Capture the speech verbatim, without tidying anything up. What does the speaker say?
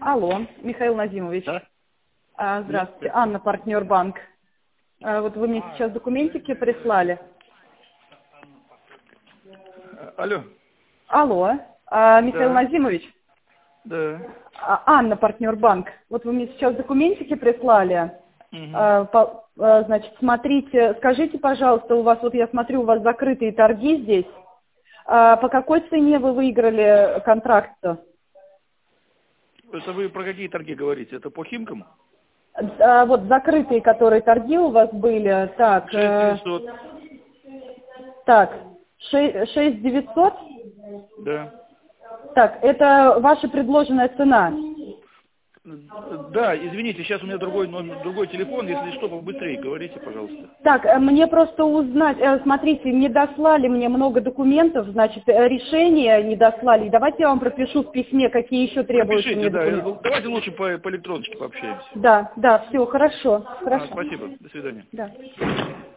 Алло, Михаил Назимович. Да? А, здравствуйте, Анна, партнер банк. А, вот вы мне сейчас документики прислали. Алло. Алло, а, Михаил Да. Назимович. Да. А, Анна, партнер банк. Вот вы мне сейчас документики прислали. Угу. А, по, а, значит, смотрите, скажите, пожалуйста, у вас, вот я смотрю, у вас закрытые торги здесь. А, по какой цене вы выиграли контракт-то? Это вы про какие торги говорите? Это по Химкам? А, вот закрытые, которые торги у вас были, так, шесть девятьсот. так, шесть девятьсот, Да. так, это ваша предложенная цена. Да, извините, сейчас у меня другой номер, другой телефон, если что, побыстрее говорите, пожалуйста. Так, мне просто узнать, смотрите, не дослали мне много документов, значит, решения не дослали. Давайте я вам пропишу в письме, какие еще требуются Пропишите, мне да, документы. давайте лучше по, по электроночке пообщаемся. Да, да, все, хорошо, А, хорошо. спасибо, до свидания. Да.